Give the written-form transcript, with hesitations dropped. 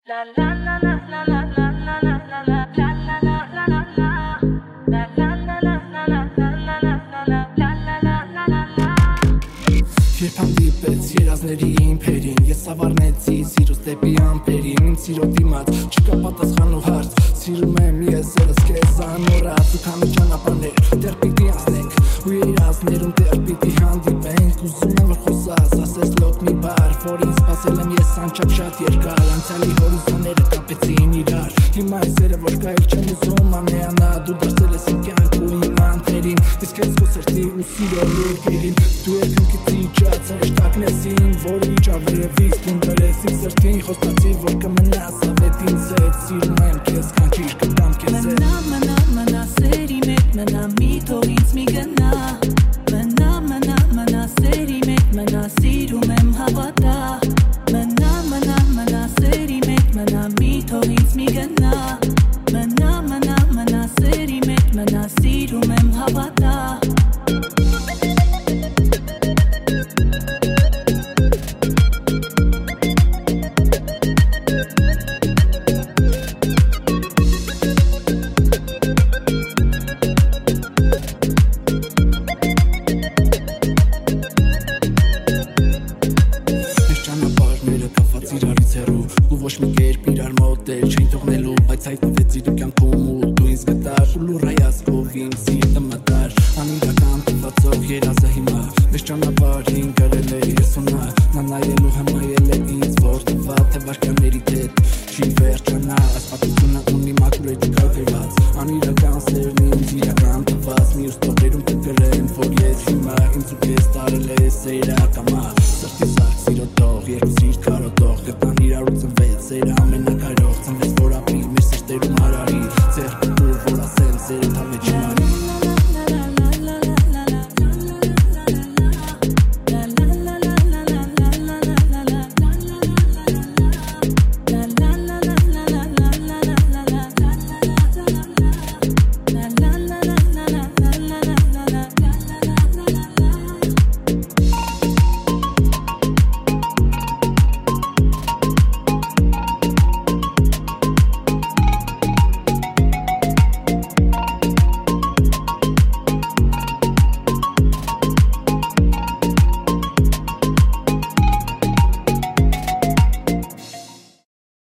Երբ հանդիպեց երազների իմպերին, ես ավառնեցի սիրուս դեպի ամպերին, իմ սիրո դիմաց չկա պատասխան ու հարց, սիրում եմ ես երս քեզ անորած ու քանի ճանապարհներ դեռ պիտի անցնենք ու երազներում դեռ պիտի հանդիպենք, ուզում եմ որ խոսած, ասես լոկ մի բառ, որին սպասել եմ ես անչափ շատ երկար, անցյալի հորիզոնները կապեցին իրար, հիմա այս երևը որ կայել չեմ ուզում անեանա, դու դարձել ես իմ կյանք ու իմ անթերին, իսկ ես քո սրտի ու սիրո լուրկերին, դու երկնքից իջած հեշտակն ես իմ, որ իջավրևից տուն բերես իմ սրտին, խոստացի որ կմնաս ավետ ինձ հետ, սիրում եմ քեզ կանչիր կտամ քեզ հետ Մնա սերի մեջ, մնա մի թող ինձ մի գնա Մնա սերի մեջ, մնա սիրում եմ հավատա Մնա սերի մեջ, մնա մի թող ինձ մի գնա Մնա սերի մեջ, մնա սիրում եմ հավատա Ոչ մի կերպ իրար մոտել չէին թողնելու, բայց հայտնվեց իր կյանքում ու դու ինձ գտար ու լուր հայացքով իմ սիրտը մտար անիրական թվացող երազը հիմա մեզ ճանապարհին գրել է ես ու նա նայելու հմայել է ինձ որ տվա թե վարքյանների հետ չի վերջանա այս պատմությունը